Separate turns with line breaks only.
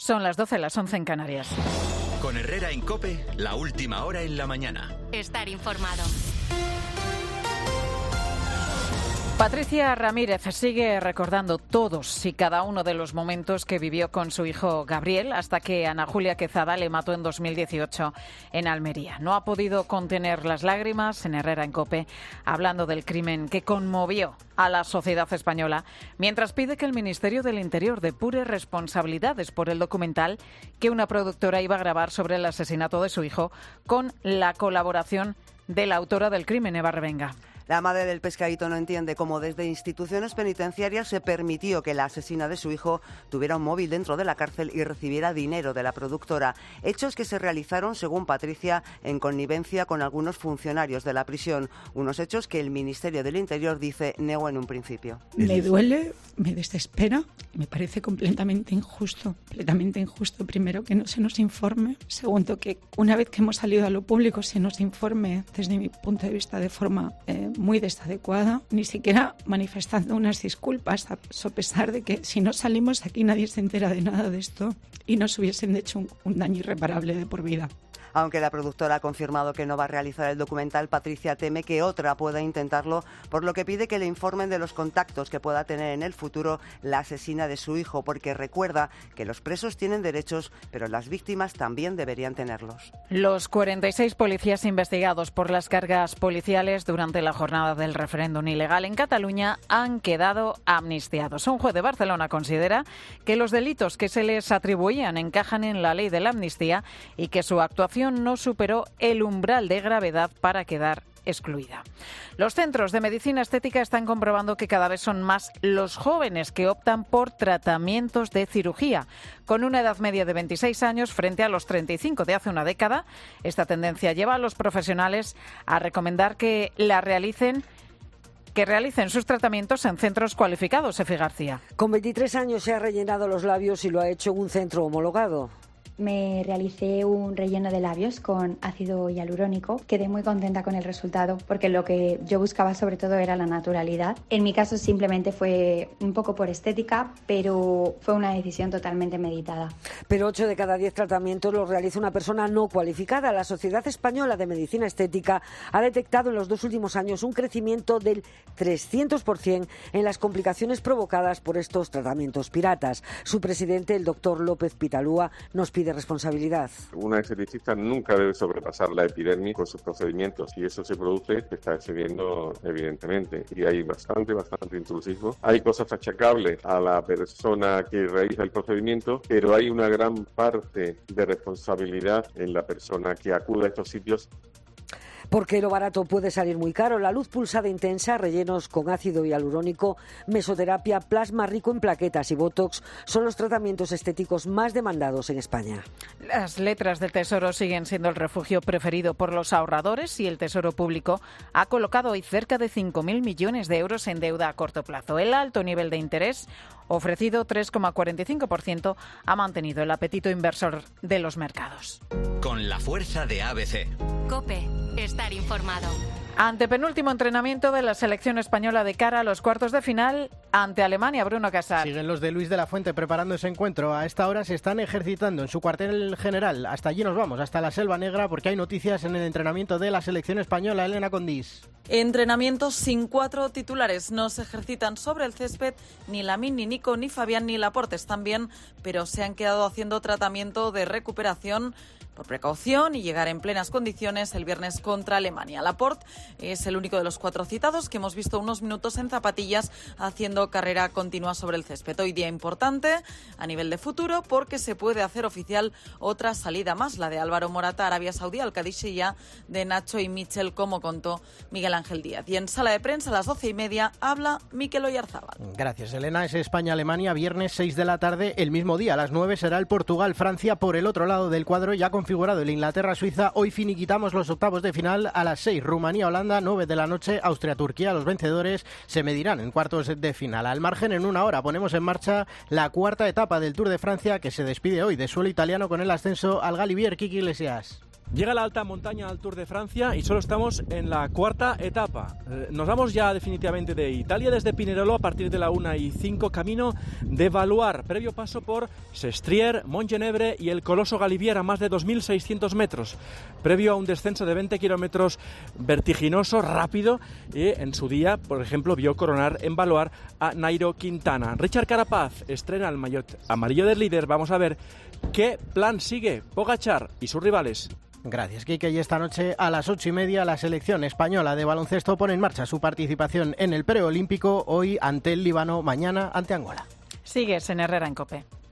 Son las 12, las 11 en Canarias.
Con Herrera en COPE, la última hora en la mañana.
Estar informado.
Patricia Ramírez sigue recordando todos y cada uno de los momentos que vivió con su hijo Gabriel hasta que Ana Julia Quezada le mató en 2018 en Almería. No ha podido contener las lágrimas en Herrera en COPE, hablando del crimen que conmovió a la sociedad española, mientras pide que el Ministerio del Interior depure responsabilidades por el documental que una productora iba a grabar sobre el asesinato de su hijo con la colaboración de la autora del crimen, Eva Revenga.
La madre del pescadito no entiende cómo desde instituciones penitenciarias se permitió que la asesina de su hijo tuviera un móvil dentro de la cárcel y recibiera dinero de la productora. Hechos que se realizaron, según Patricia, en connivencia con algunos funcionarios de la prisión. Unos hechos que el Ministerio del Interior dice negó en un principio.
Me duele, me desespera, me parece completamente injusto. Primero, que no se nos informe. Segundo, que una vez que hemos salido a lo público se nos informe, desde mi punto de vista, de forma muy desadecuada, ni siquiera manifestando unas disculpas, a pesar de que si no salimos de aquí nadie se entera de nada de esto y nos hubiesen hecho un daño irreparable de por vida.
Aunque la productora ha confirmado que no va a realizar el documental, Patricia teme que otra pueda intentarlo, por lo que pide que le informen de los contactos que pueda tener en el futuro la asesina de su hijo, porque recuerda que los presos tienen derechos, pero las víctimas también deberían tenerlos.
Los 46 policías investigados por las cargas policiales durante la jornada del referéndum ilegal en Cataluña han quedado amnistiados. Un juez de Barcelona considera que los delitos que se les atribuían encajan en la ley de la amnistía y que su actuación no superó el umbral de gravedad para quedar excluida. Los centros de medicina estética están comprobando que cada vez son más los jóvenes que optan por tratamientos de cirugía. Con una edad media de 26 años frente a los 35 de hace una década, esta tendencia lleva a los profesionales a recomendar que realicen sus tratamientos en centros cualificados. Efi García.
Con 23 años se ha rellenado los labios y lo ha hecho en un centro homologado.
Me realicé un relleno de labios con ácido hialurónico. Quedé muy contenta con el resultado porque lo que yo buscaba sobre todo era la naturalidad. En mi caso simplemente fue un poco por estética, pero fue una decisión totalmente meditada.
Pero 8 de cada 10 tratamientos los realiza una persona no cualificada. La Sociedad Española de Medicina Estética ha detectado en los 2 últimos años un crecimiento del 300% en las complicaciones provocadas por estos tratamientos piratas. Su presidente, el doctor López Pitalúa, nos pide responsabilidad.
Una esteticista nunca debe sobrepasar la epidermis con sus procedimientos y eso se produce, se está excediendo evidentemente y hay bastante intrusismo. Hay cosas achacables a la persona que realiza el procedimiento, pero hay una gran parte de responsabilidad en la persona que acude a estos sitios.
Porque lo barato puede salir muy caro. La luz pulsada intensa, rellenos con ácido hialurónico, mesoterapia, plasma rico en plaquetas y botox son los tratamientos estéticos más demandados en España.
Las letras del Tesoro siguen siendo el refugio preferido por los ahorradores y el Tesoro Público ha colocado hoy cerca de 5.000 millones de euros en deuda a corto plazo. El alto nivel de interés, ofrecido 3,45%, ha mantenido el apetito inversor de los mercados.
Con la fuerza de ABC.
COPE. Estar informado.
Antepenúltimo entrenamiento de la selección española de cara a los cuartos de final ante Alemania. Bruno Casal.
Siguen los de Luis de la Fuente preparando ese encuentro. A esta hora se están ejercitando en su cuartel general. Hasta allí nos vamos, hasta la Selva Negra, porque hay noticias en el entrenamiento de la selección española. Elena Condís.
Entrenamientos sin 4 titulares. No se ejercitan sobre el césped ni Lamine, ni Nico, ni Fabián, ni Laporte. Están bien, pero se han quedado haciendo tratamiento de recuperación por precaución y llegar en plenas condiciones el viernes contra Alemania. Laporte es el único de los 4 citados que hemos visto unos minutos en zapatillas haciendo carrera continua sobre el césped. Hoy día importante a nivel de futuro porque se puede hacer oficial otra salida más, la de Álvaro Morata a Arabia Saudí, al Qadisiyah de Nacho y Michel, como contó Miguel Ángel Díaz. Y en sala de prensa a las 12:30 habla Mikel Oyarzábal.
Gracias, Elena. Es España-Alemania, viernes 6 de la tarde. El mismo día, a las 9, será el Portugal-Francia. Por el otro lado del cuadro ya configurado el Inglaterra-Suiza. Hoy finiquitamos los octavos de final a las 6. Rumanía-Holanda, 9 de la noche. Austria-Turquía. Los vencedores se medirán en cuartos de final. Al margen, en una hora ponemos en marcha la cuarta etapa del Tour de Francia, que se despide hoy de suelo italiano con el ascenso al Galibier. Kiki Iglesias.
Llega la alta montaña al Tour de Francia y solo estamos en la cuarta etapa. Nos vamos ya definitivamente de Italia desde Pinerolo a partir de la 1:05, camino de Valuar, previo paso por Sestriere, Montgenebre y el Coloso Galibier a más de 2.600 metros, previo a un descenso de 20 kilómetros vertiginoso, rápido, y en su día, por ejemplo, vio coronar en Valuar a Nairo Quintana. Richard Carapaz estrena el maillot amarillo del líder. Vamos a ver qué plan sigue Pogačar y sus rivales.
Gracias, Quique. Y esta noche a las 8:30 la selección española de baloncesto pone en marcha su participación en el preolímpico, hoy ante el Líbano, mañana ante Angola.
Sigues en Herrera en COPE.